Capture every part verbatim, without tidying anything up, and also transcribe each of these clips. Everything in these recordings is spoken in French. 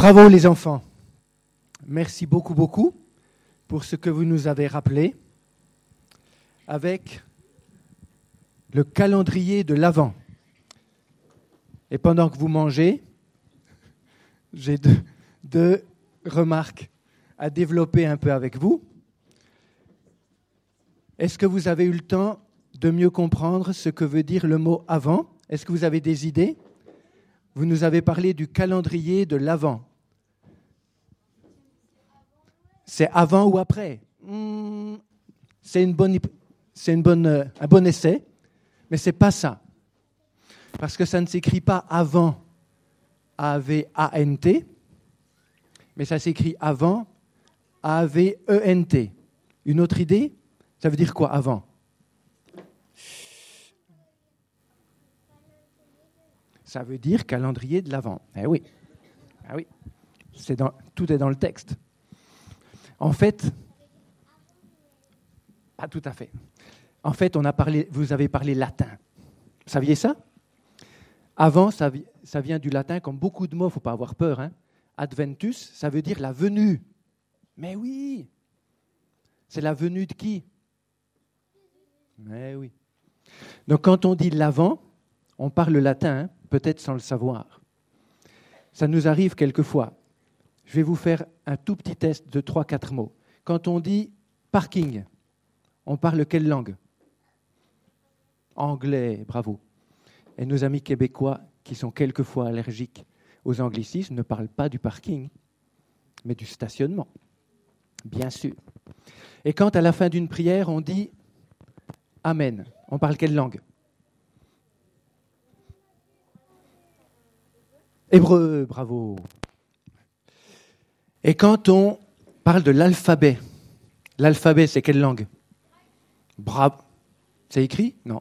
Bravo les enfants. Merci beaucoup, beaucoup pour ce que vous nous avez rappelé avec le calendrier de l'Avent. Et pendant que vous mangez, j'ai deux, deux remarques à développer un peu avec vous. Est-ce que vous avez eu le temps de mieux comprendre ce que veut dire le mot « avant » ? Est-ce que vous avez des idées ? Vous nous avez parlé du calendrier de l'Avent. C'est avant ou après ? mmh, C'est, une bonne, c'est une bonne, euh, un bon essai, mais ce n'est pas ça. Parce que ça ne s'écrit pas avant, A V A N T, mais ça s'écrit avant, A V E N T. Une autre idée ? Ça veut dire quoi, avant ? Ça veut dire calendrier de l'Avent. Eh oui, ah oui. C'est dans, tout est dans le texte. En fait, pas tout à fait. En fait, on a parlé, vous avez parlé latin. Vous saviez ça ? Avant, ça, ça vient du latin, comme beaucoup de mots, il ne faut pas avoir peur. Hein. Adventus, ça veut dire la venue. Mais oui, c'est la venue de qui ? Mais oui. Donc quand on dit l'Avent, on parle latin, hein, peut-être sans le savoir. Ça nous arrive quelquefois. Je vais vous faire un tout petit test de trois quatre mots. Quand on dit parking, on parle quelle langue ? Anglais, bravo. Et nos amis québécois, qui sont quelquefois allergiques aux anglicismes, ne parlent pas du parking, mais du stationnement, bien sûr. Et quand à la fin d'une prière, on dit Amen, on parle quelle langue ? Hébreu, bravo. Et quand on parle de l'alphabet, l'alphabet, c'est quelle langue ? Bravo. C'est écrit ? Non.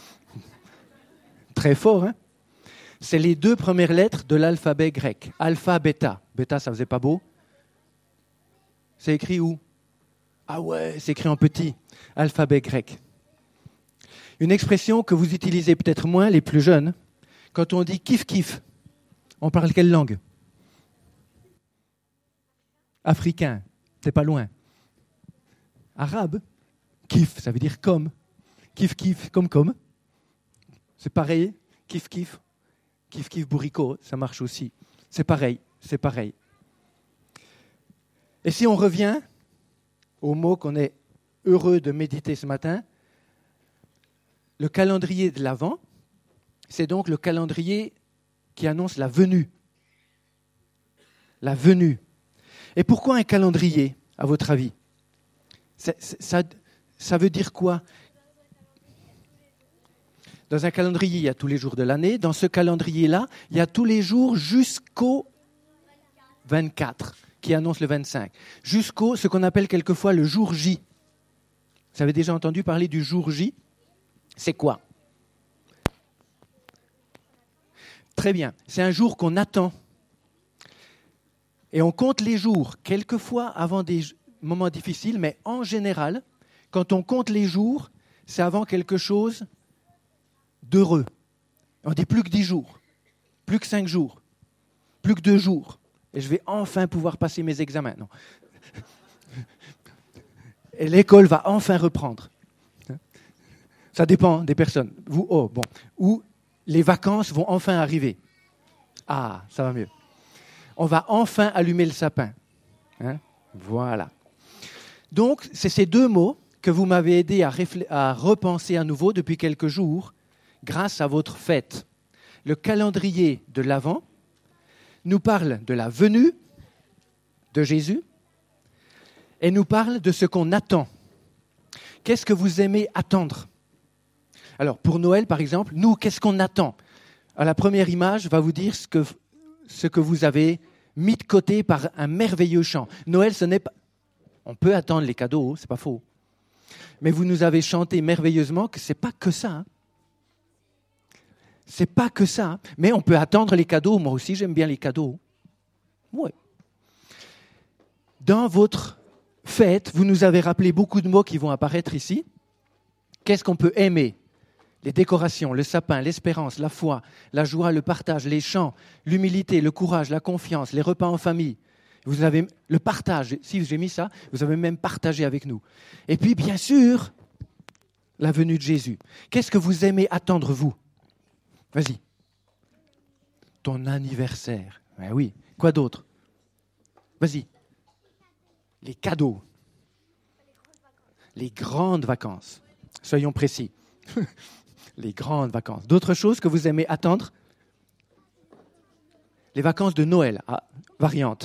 Très fort, hein ? C'est les deux premières lettres de l'alphabet grec. Alpha, bêta. Bêta, ça faisait pas beau ? C'est écrit où ? Ah ouais, c'est écrit en petit. Alphabet grec. Une expression que vous utilisez peut-être moins, les plus jeunes, quand on dit kiff kiff, on parle quelle langue ? Africain, c'est pas loin. Arabe, kiff, ça veut dire comme. Kiff kiff, comme comme. C'est pareil, kiff kiff. Kiff kiff bourricot, ça marche aussi. C'est pareil, c'est pareil. Et si on revient au mot qu'on est heureux de méditer ce matin, le calendrier de l'Avent, c'est donc le calendrier qui annonce la venue. La venue. Et pourquoi un calendrier, à votre avis ? ça, ça, ça veut dire quoi ? Dans un calendrier, il y a tous les jours de l'année. Dans ce calendrier-là, il y a tous les jours jusqu'au vingt-quatre, qui annonce le vingt-cinq. Jusqu'au, ce qu'on appelle quelquefois le jour J. Vous avez déjà entendu parler du jour J ? C'est quoi ? Très bien. C'est un jour qu'on attend. Et on compte les jours, quelquefois avant des moments difficiles, mais en général, quand on compte les jours, c'est avant quelque chose d'heureux. On dit plus que dix jours, plus que cinq jours, plus que deux jours. Et je vais enfin pouvoir passer mes examens. Non. Et l'école va enfin reprendre. Ça dépend des personnes. Vous, oh, bon. Ou les vacances vont enfin arriver. Ah, ça va mieux. On va enfin allumer le sapin. Hein ? Voilà. Donc, c'est ces deux mots que vous m'avez aidé à, réfl- à repenser à nouveau depuis quelques jours, grâce à votre fête. Le calendrier de l'Avent nous parle de la venue de Jésus et nous parle de ce qu'on attend. Qu'est-ce que vous aimez attendre ? Alors, pour Noël, par exemple, nous, qu'est-ce qu'on attend ? À la première image, va vous dire ce que, ce que vous avez mis de côté par un merveilleux chant. Noël, ce n'est pas... On peut attendre les cadeaux, c'est pas faux. Mais vous nous avez chanté merveilleusement que c'est pas que ça. Hein. C'est pas que ça. Mais on peut attendre les cadeaux. Moi aussi, j'aime bien les cadeaux. Oui. Dans votre fête, vous nous avez rappelé beaucoup de mots qui vont apparaître ici. Qu'est-ce qu'on peut aimer ? les décorations, le sapin, l'espérance, la foi, la joie, le partage, les chants, l'humilité, le courage, la confiance, les repas en famille. Vous avez le partage, si j'ai mis ça, vous avez même partagé avec nous. Et puis, bien sûr, la venue de Jésus. Qu'est-ce que vous aimez attendre, vous? Vas-y. Ton anniversaire. Ben oui. Quoi d'autre? Vas-y. Les cadeaux. Les grandes vacances. Soyons précis. Les grandes vacances. D'autres choses que vous aimez attendre? Les vacances de Noël. Ah, variante.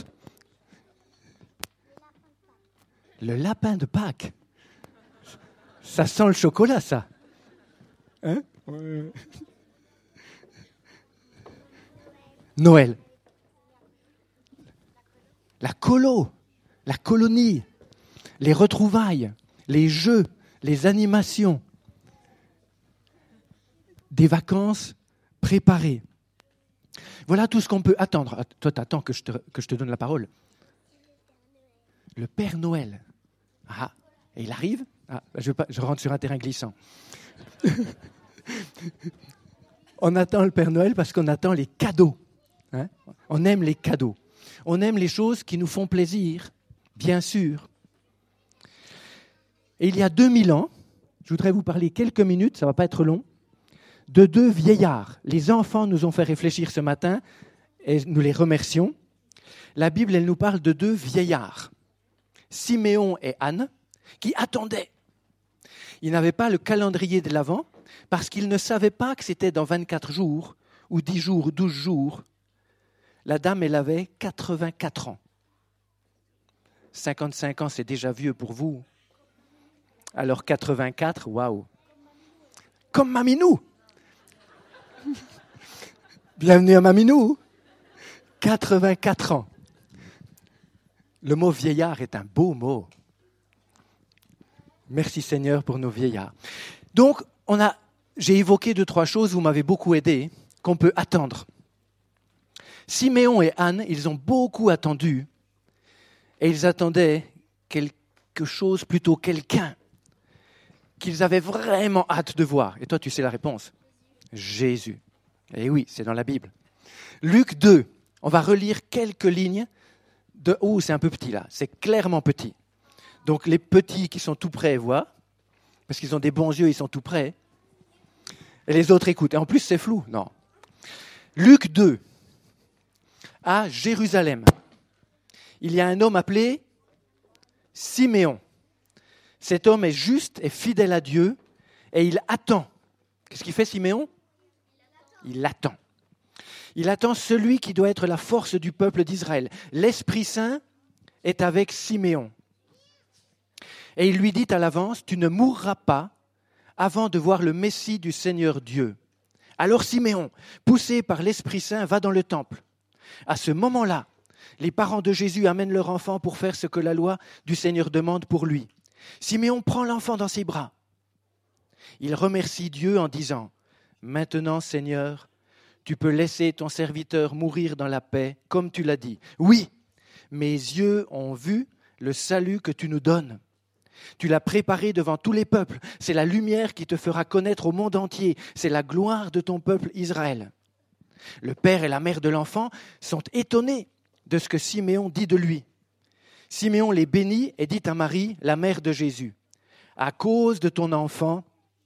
Le lapin de Pâques. Ça sent le chocolat, ça. Hein? Ouais. Noël. La colo, la colonie, les retrouvailles, les jeux, les animations, des vacances préparées. Voilà tout ce qu'on peut attendre. Ah, toi, tu attends que je te, que je te donne la parole. Le Père Noël. Ah, et il arrive. Ah, je, pas, je rentre sur un terrain glissant. On attend le Père Noël parce qu'on attend les cadeaux. Hein? On aime les cadeaux. On aime les choses qui nous font plaisir, bien sûr. Et il y a deux mille ans, je voudrais vous parler quelques minutes, ça ne va pas être long, de deux vieillards. Les enfants nous ont fait réfléchir ce matin et nous les remercions. La Bible, elle nous parle de deux vieillards, Siméon et Anne, qui attendaient. Ils n'avaient pas le calendrier de l'Avent parce qu'ils ne savaient pas que c'était dans vingt-quatre jours ou dix jours ou douze jours. La dame, elle avait quatre-vingt-quatre ans. cinquante-cinq ans, c'est déjà vieux pour vous. Alors quatre-vingt-quatre, waouh. Comme Maminou. Bienvenue à Maminou. quatre-vingt-quatre ans. Le mot vieillard est un beau mot. Merci Seigneur pour nos vieillards. Donc, on a, j'ai évoqué deux, trois choses, vous m'avez beaucoup aidé, qu'on peut attendre. Siméon et Anne, ils ont beaucoup attendu et ils attendaient quelque chose, plutôt quelqu'un qu'ils avaient vraiment hâte de voir. Et toi, tu sais la réponse. Jésus. Et oui, c'est dans la Bible. Luc deux, on va relire quelques lignes de... Oh, c'est un peu petit là, c'est clairement petit. Donc les petits qui sont tout près voient, parce qu'ils ont des bons yeux, ils sont tout près. Et les autres écoutent. Et en plus, c'est flou. Non. Luc deux. À Jérusalem, il y a un homme appelé Siméon. Cet homme est juste et fidèle à Dieu et il attend. Qu'est-ce qu'il fait Siméon? Il attend. Il attend celui qui doit être la force du peuple d'Israël. L'Esprit Saint est avec Siméon. Et il lui dit à l'avance, tu ne mourras pas avant de voir le Messie du Seigneur Dieu. Alors Siméon, poussé par l'Esprit Saint, va dans le temple. À ce moment-là, les parents de Jésus amènent leur enfant pour faire ce que la loi du Seigneur demande pour lui. Siméon prend l'enfant dans ses bras. Il remercie Dieu en disant « Maintenant, Seigneur, tu peux laisser ton serviteur mourir dans la paix, comme tu l'as dit. Oui, mes yeux ont vu le salut que tu nous donnes. Tu l'as préparé devant tous les peuples. C'est la lumière qui te fera connaître au monde entier. C'est la gloire de ton peuple Israël. » Le père et la mère de l'enfant sont étonnés de ce que Siméon dit de lui. Siméon les bénit et dit à Marie, la mère de Jésus, « À cause de ton enfant,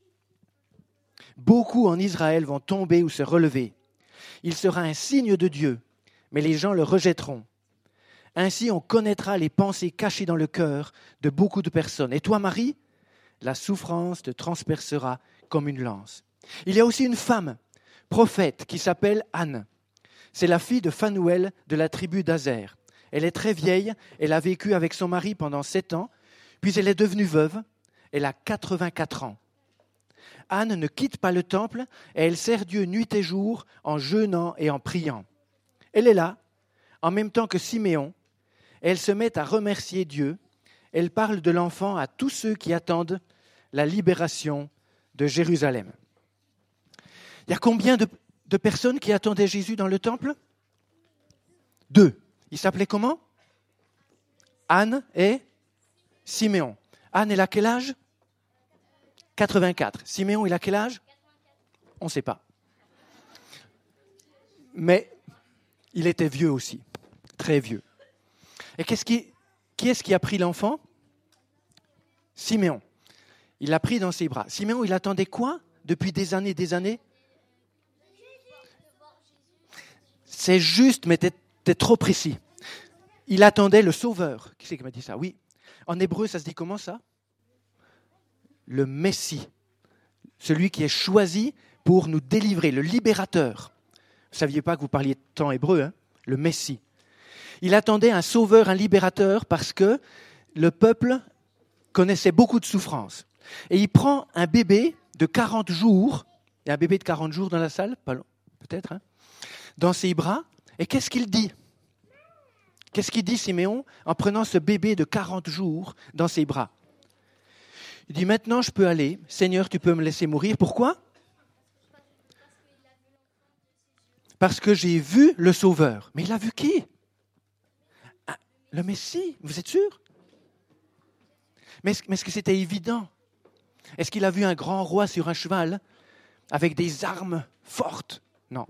beaucoup en Israël vont tomber ou se relever. Il sera un signe de Dieu, mais les gens le rejetteront. Ainsi on connaîtra les pensées cachées dans le cœur de beaucoup de personnes. Et toi, Marie, la souffrance te transpercera comme une lance. » Il y a aussi une femme, prophète, qui s'appelle Anne. C'est la fille de Phanuel de la tribu d'Azer. Elle est très vieille, elle a vécu avec son mari pendant sept ans, puis elle est devenue veuve, elle a quatre-vingt-quatre ans. Anne ne quitte pas le temple et elle sert Dieu nuit et jour en jeûnant et en priant. Elle est là, en même temps que Siméon, et elle se met à remercier Dieu. Elle parle de l'enfant à tous ceux qui attendent la libération de Jérusalem. Il y a combien de, de personnes qui attendaient Jésus dans le temple? Deux. Ils s'appelaient comment? Anne et Siméon. Anne, elle a quel âge? quatre-vingt-quatre. Siméon, il a quel âge? On ne sait pas. Mais il était vieux aussi, très vieux. Et qu'est-ce qui, qui est-ce qui a pris l'enfant ? Siméon. Il l'a pris dans ses bras. Siméon, il attendait quoi depuis des années, des années ? C'est juste, mais t'es, t'es trop précis. Il attendait le Sauveur. Qui c'est qui m'a dit ça ? Oui. En hébreu, ça se dit comment ça ? Le Messie. Celui qui est choisi pour nous délivrer, le libérateur. Vous ne saviez pas que vous parliez tant hébreu, hein ? Le Messie. Il attendait un sauveur, un libérateur, parce que le peuple connaissait beaucoup de souffrances. Et il prend un bébé de quarante jours, il y a un bébé de quarante jours dans la salle, pas long, peut-être, hein, dans ses bras, et qu'est-ce qu'il dit ? Qu'est-ce qu'il dit Siméon en prenant ce bébé de quarante jours dans ses bras ? Il dit, maintenant je peux aller, Seigneur, tu peux me laisser mourir. Pourquoi ? Parce que j'ai vu le Sauveur. Mais il a vu qui ? Ah, le Messie, vous êtes sûr ? Mais est-ce, mais est-ce que c'était évident ? Est-ce qu'il a vu un grand roi sur un cheval avec des armes fortes ? Non.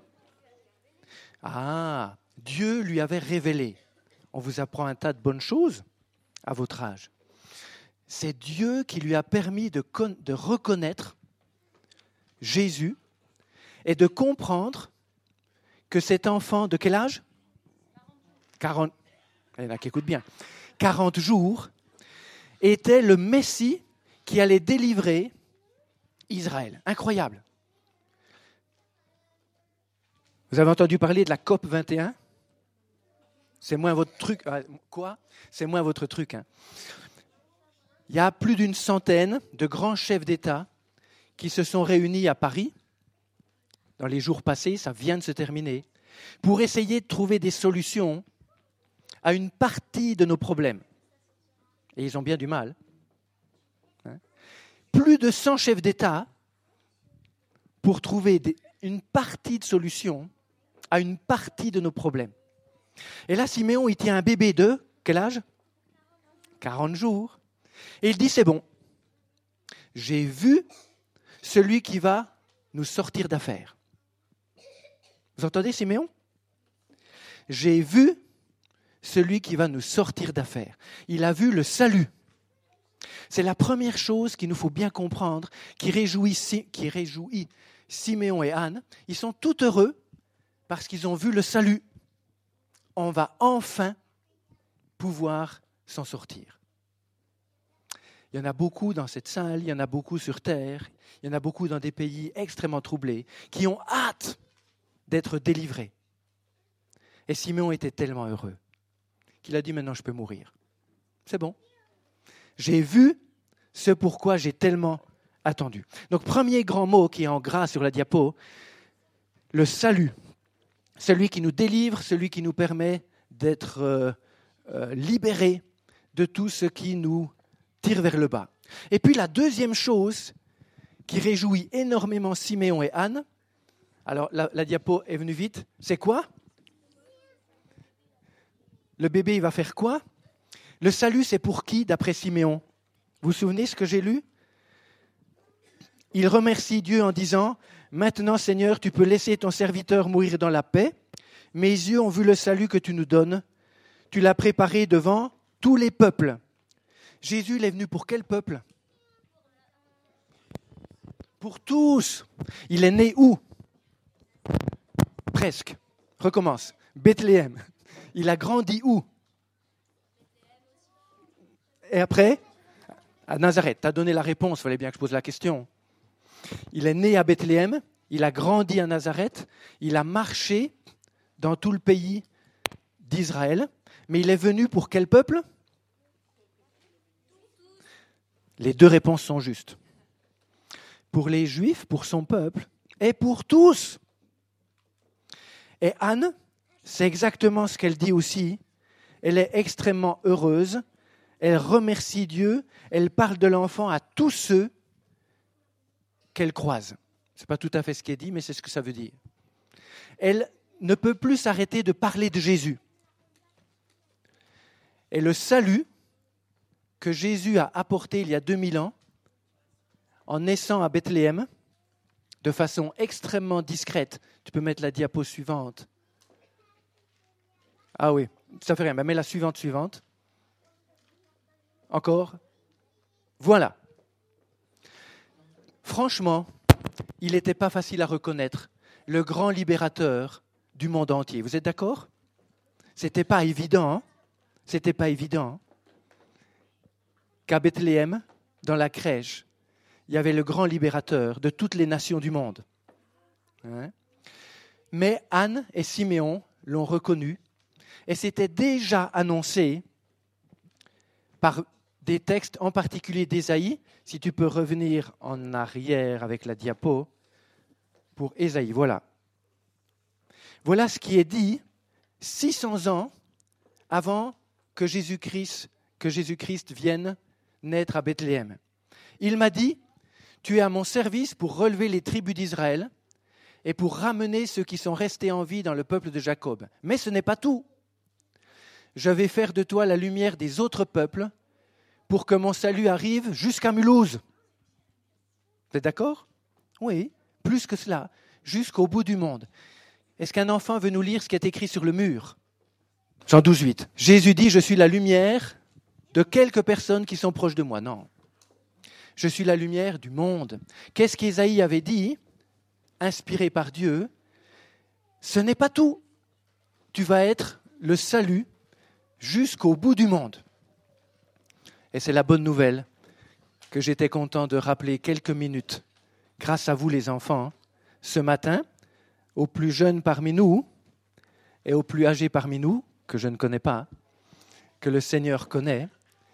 Ah, Dieu lui avait révélé. On vous apprend un tas de bonnes choses à votre âge. C'est Dieu qui lui a permis de, con- de reconnaître Jésus et de comprendre que cet enfant, de quel âge ? quarante. Il y en a qui écoutent bien. quarante jours, était le Messie qui allait délivrer Israël. Incroyable. Vous avez entendu parler de la C O P vingt et un ? C'est moins votre truc. Quoi ? C'est moins votre truc. Hein. Il y a plus d'une centaine de grands chefs d'État qui se sont réunis à Paris, dans les jours passés, ça vient de se terminer, pour essayer de trouver des solutions à une partie de nos problèmes. Et ils ont bien du mal. Hein. Plus de cent chefs d'État pour trouver des, une partie de solution à une partie de nos problèmes. Et là, Siméon, il tient un bébé de, quel âge ? quarante jours. Et il dit, c'est bon, j'ai vu celui qui va nous sortir d'affaires. Vous entendez, Siméon ? J'ai vu celui qui va nous sortir d'affaires. Il a vu le salut. C'est la première chose qu'il nous faut bien comprendre, qui réjouit, qui réjouit Siméon et Anne. Ils sont tout heureux parce qu'ils ont vu le salut. On va enfin pouvoir s'en sortir. Il y en a beaucoup dans cette salle, il y en a beaucoup sur terre, il y en a beaucoup dans des pays extrêmement troublés qui ont hâte d'être délivrés. Et Siméon était tellement heureux qu'il a dit, maintenant je peux mourir. C'est bon. J'ai vu ce pourquoi j'ai tellement attendu. Donc, premier grand mot qui est en gras sur la diapo, le salut. Celui qui nous délivre, celui qui nous permet d'être euh, euh, libérés de tout ce qui nous tire vers le bas. Et puis la deuxième chose qui réjouit énormément Siméon et Anne, alors la, la diapo est venue vite, c'est quoi ? Le bébé, il va faire quoi ? Le salut, c'est pour qui, d'après Siméon ? Vous vous souvenez ce que j'ai lu ? Il remercie Dieu en disant, « Maintenant, Seigneur, tu peux laisser ton serviteur mourir dans la paix. Mes yeux ont vu le salut que tu nous donnes. Tu l'as préparé devant tous les peuples. » Jésus, il est venu pour quel peuple ? Pour tous. Il est né où ? Presque. Recommence. Bethléem. Il a grandi où ? Et après ? À Nazareth. Tu as donné la réponse, il fallait bien que je pose la question. Il est né à Bethléem, il a grandi à Nazareth, il a marché dans tout le pays d'Israël, mais il est venu pour quel peuple ? Les deux réponses sont justes. Pour les Juifs, pour son peuple, et pour tous. Et Anne, c'est exactement ce qu'elle dit aussi. Elle est extrêmement heureuse. Elle remercie Dieu. Elle parle de l'enfant à tous ceux qu'elle croise. Ce n'est pas tout à fait ce qui est dit, mais c'est ce que ça veut dire. Elle ne peut plus s'arrêter de parler de Jésus. Et le salut que Jésus a apporté il y a deux mille ans, en naissant à Bethléem, de façon extrêmement discrète. Tu peux mettre la diapo suivante. Ah oui, ça fait rien. Ben, mets la suivante, suivante. Encore. Voilà. Franchement, il n'était pas facile à reconnaître. Le grand libérateur du monde entier. Vous êtes d'accord ? C'était pas évident. Hein ? C'était pas évident qu'à Bethléem, dans la crèche, il y avait le grand libérateur de toutes les nations du monde. Hein ? Mais Anne et Siméon l'ont reconnu et c'était déjà annoncé par des textes, en particulier d'Ésaïe. Si tu peux revenir en arrière avec la diapo pour Ésaïe, voilà. Voilà ce qui est dit six cents ans avant que Jésus-Christ, que Jésus-Christ vienne naître à Bethléem. Il m'a dit, tu es à mon service pour relever les tribus d'Israël et pour ramener ceux qui sont restés en vie dans le peuple de Jacob. Mais ce n'est pas tout. Je vais faire de toi la lumière des autres peuples pour que mon salut arrive jusqu'à Mulhouse. Vous êtes d'accord ? Oui, plus que cela, jusqu'au bout du monde. Est-ce qu'un enfant veut nous lire ce qui est écrit sur le mur ? Jean douze, huit. Jésus dit, je suis la lumière de quelques personnes qui sont proches de moi. Non. Je suis la lumière du monde. Qu'est-ce qu'Ésaïe avait dit, inspiré par Dieu ? Ce n'est pas tout. Tu vas être le salut jusqu'au bout du monde. Et c'est la bonne nouvelle que j'étais content de rappeler quelques minutes, grâce à vous les enfants, ce matin, aux plus jeunes parmi nous et aux plus âgés parmi nous, que je ne connais pas, que le Seigneur connaît.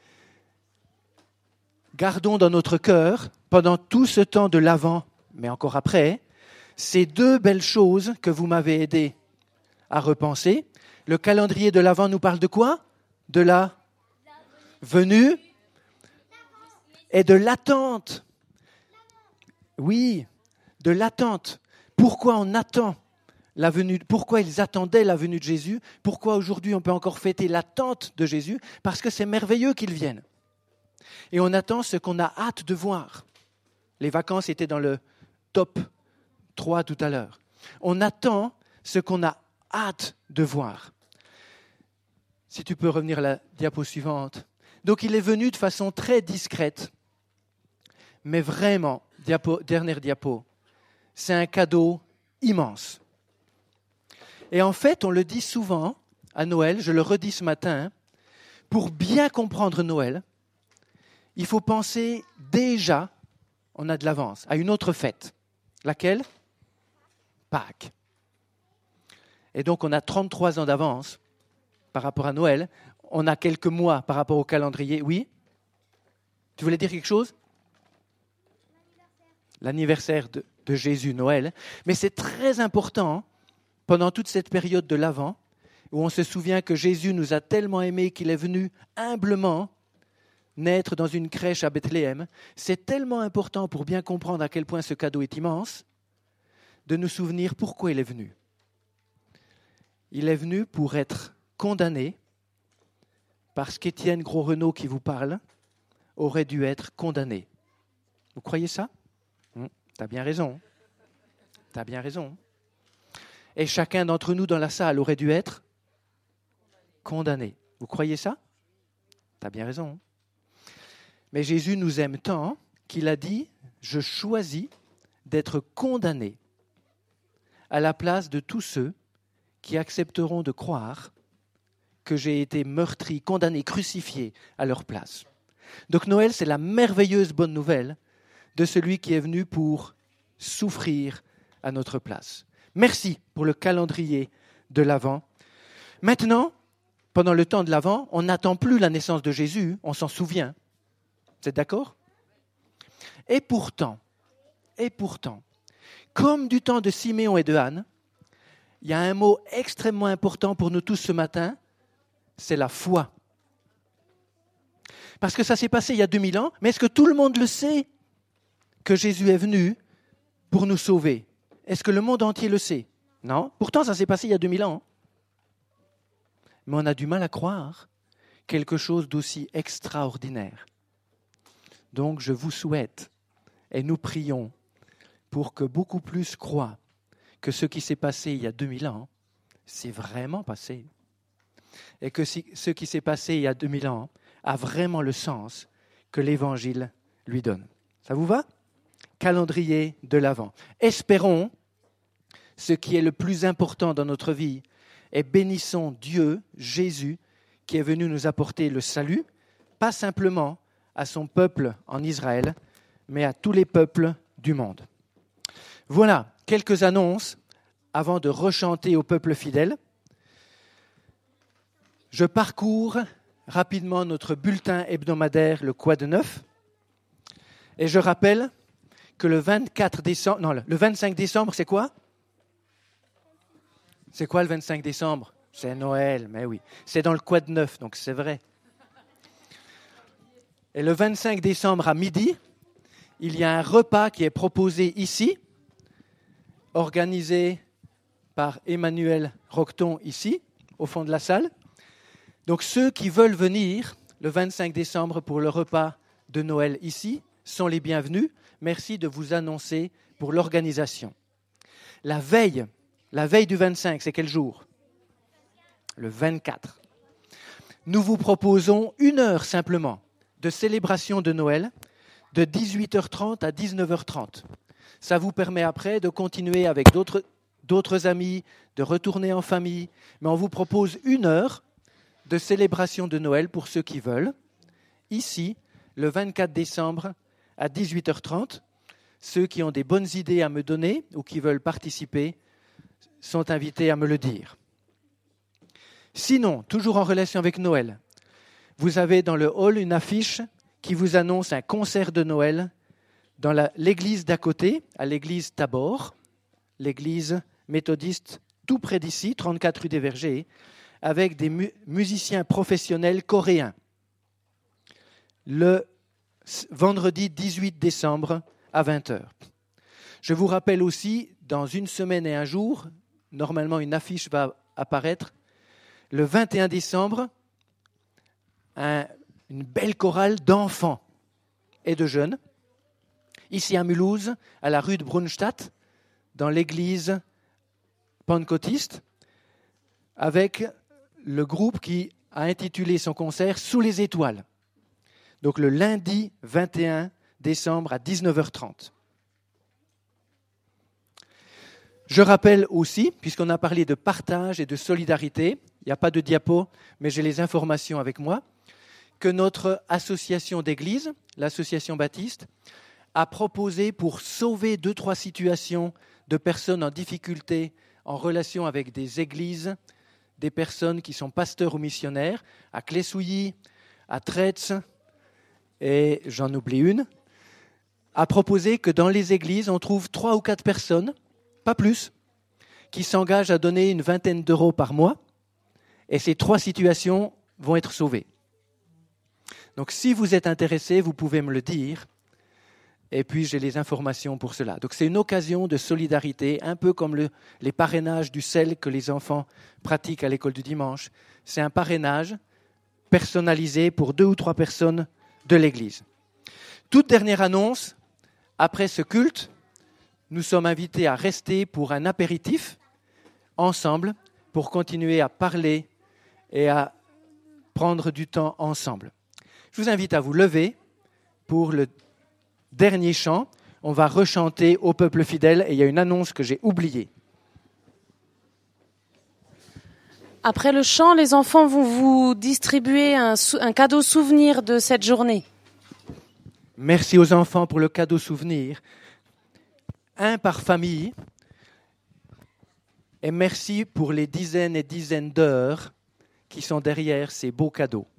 Gardons dans notre cœur, pendant tout ce temps de l'Avent, mais encore après, ces deux belles choses que vous m'avez aidé à repenser. Le calendrier de l'Avent nous parle de quoi ? De la venue et de l'attente. Oui, de l'attente. Pourquoi on attend la venue, pourquoi ils attendaient la venue de Jésus ? Pourquoi aujourd'hui on peut encore fêter l'attente de Jésus ? Parce que c'est merveilleux qu'il vienne. Et on attend ce qu'on a hâte de voir. Les vacances étaient dans le top trois tout à l'heure. On attend ce qu'on a hâte de voir. Si tu peux revenir à la diapo suivante. Donc il est venu de façon très discrète, mais vraiment, diapo, dernière diapo, c'est un cadeau immense. Et en fait, on le dit souvent à Noël, je le redis ce matin, pour bien comprendre Noël, il faut penser déjà, on a de l'avance, à une autre fête. Laquelle ? Pâques. Et donc on a trente-trois ans d'avance par rapport à Noël. On a quelques mois par rapport au calendrier. Oui ? Tu voulais dire quelque chose ? L'anniversaire de, de Jésus, Noël. Mais c'est très important, pendant toute cette période de l'Avent, où on se souvient que Jésus nous a tellement aimés qu'il est venu humblement naître dans une crèche à Bethléem. C'est tellement important pour bien comprendre à quel point ce cadeau est immense, de nous souvenir pourquoi il est venu. Il est venu pour être condamné, parce qu'Étienne Gros-Renaud qui vous parle aurait dû être condamné. Vous croyez ça ? hum, T'as bien raison. T'as bien raison. Et chacun d'entre nous dans la salle aurait dû être condamné. Vous croyez ça ? T'as bien raison. Mais Jésus nous aime tant qu'il a dit « Je choisis d'être condamné à la place de tous ceux qui accepteront de croire que j'ai été meurtri, condamné, crucifié à leur place. » Donc Noël, c'est la merveilleuse bonne nouvelle de celui qui est venu pour souffrir à notre place. Merci pour le calendrier de l'Avent. Maintenant, pendant le temps de l'Avent, on n'attend plus la naissance de Jésus, on s'en souvient. Vous êtes d'accord ? Et pourtant, et pourtant, comme du temps de Siméon et de Anne, il y a un mot extrêmement important pour nous tous ce matin, c'est la foi. Parce que ça s'est passé il y a deux mille ans, mais est-ce que tout le monde le sait que Jésus est venu pour nous sauver ? Est-ce que le monde entier le sait ? Non. Pourtant, ça s'est passé il y a deux mille ans. Mais on a du mal à croire quelque chose d'aussi extraordinaire. Donc, je vous souhaite, et nous prions, pour que beaucoup plus croient que ce qui s'est passé il y a deux mille ans, c'est vraiment passé. Et que si, ce qui s'est passé il y a deux mille ans a vraiment le sens que l'Évangile lui donne. Ça vous va ? Calendrier de l'Avent. Espérons ce qui est le plus important dans notre vie et bénissons Dieu, Jésus, qui est venu nous apporter le salut, pas simplement à son peuple en Israël, mais à tous les peuples du monde. Voilà quelques annonces avant de rechanter au peuple fidèle. Je parcours rapidement notre bulletin hebdomadaire, le Quoi de neuf, et je rappelle que le vingt-quatre décembre, non, le vingt-cinq décembre, c'est quoi ? C'est quoi le vingt-cinq décembre ? C'est Noël, mais oui. C'est dans le Quoi de neuf, donc c'est vrai. Et le vingt-cinq décembre à midi, il y a un repas qui est proposé ici, organisé par Emmanuel Roqueton ici, au fond de la salle. Donc ceux qui veulent venir le vingt-cinq décembre pour le repas de Noël ici sont les bienvenus. Merci de vous annoncer pour l'organisation. La veille, la veille du vingt-cinq, c'est quel jour ? Le vingt-quatre. Nous vous proposons une heure simplement de célébration de Noël, de dix-huit heures trente à dix-neuf heures trente. Ça vous permet après de continuer avec d'autres, d'autres amis, de retourner en famille. Mais on vous propose une heure de célébration de Noël pour ceux qui veulent. Ici, le vingt-quatre décembre à dix-huit heures trente, ceux qui ont des bonnes idées à me donner ou qui veulent participer sont invités à me le dire. Sinon, toujours en relation avec Noël, vous avez dans le hall une affiche qui vous annonce un concert de Noël dans la, l'église d'à côté, à l'église Tabor, l'église méthodiste tout près d'ici, trente-quatre rue des Vergers, avec des mu- musiciens professionnels coréens. Le vendredi dix-huit décembre à vingt heures. Je vous rappelle aussi, dans une semaine et un jour, normalement une affiche va apparaître, le vingt et un décembre, un, une belle chorale d'enfants et de jeunes, ici à Mulhouse, à la rue de Brunstadt, dans l'église pentecôtiste, avec le groupe qui a intitulé son concert « Sous les étoiles ». Donc le lundi vingt et un décembre à dix-neuf heures trente. Je rappelle aussi, puisqu'on a parlé de partage et de solidarité, il n'y a pas de diapo, mais j'ai les informations avec moi, que notre association d'église, l'association baptiste, a proposé pour sauver deux, trois situations de personnes en difficulté en relation avec des églises, des personnes qui sont pasteurs ou missionnaires, à Clessouilly, à Tretz, et j'en oublie une, a proposé que dans les églises, on trouve trois ou quatre personnes, pas plus, qui s'engagent à donner une vingtaine d'euros par mois, et ces trois situations vont être sauvées. Donc si vous êtes intéressé, vous pouvez me le dire, et puis j'ai les informations pour cela. Donc c'est une occasion de solidarité, un peu comme le, les parrainages du sel que les enfants pratiquent à l'école du dimanche. C'est un parrainage personnalisé pour deux ou trois personnes de l'Église. Toute dernière annonce, après ce culte, nous sommes invités à rester pour un apéritif ensemble pour continuer à parler et à prendre du temps ensemble. Je vous invite à vous lever pour le dernier chant. On va rechanter au peuple fidèle et il y a une annonce que j'ai oubliée. Après le chant, les enfants vont vous distribuer un, sou- un cadeau souvenir de cette journée. Merci aux enfants pour le cadeau souvenir. Un par famille. Et merci pour les dizaines et dizaines d'heures qui sont derrière ces beaux cadeaux.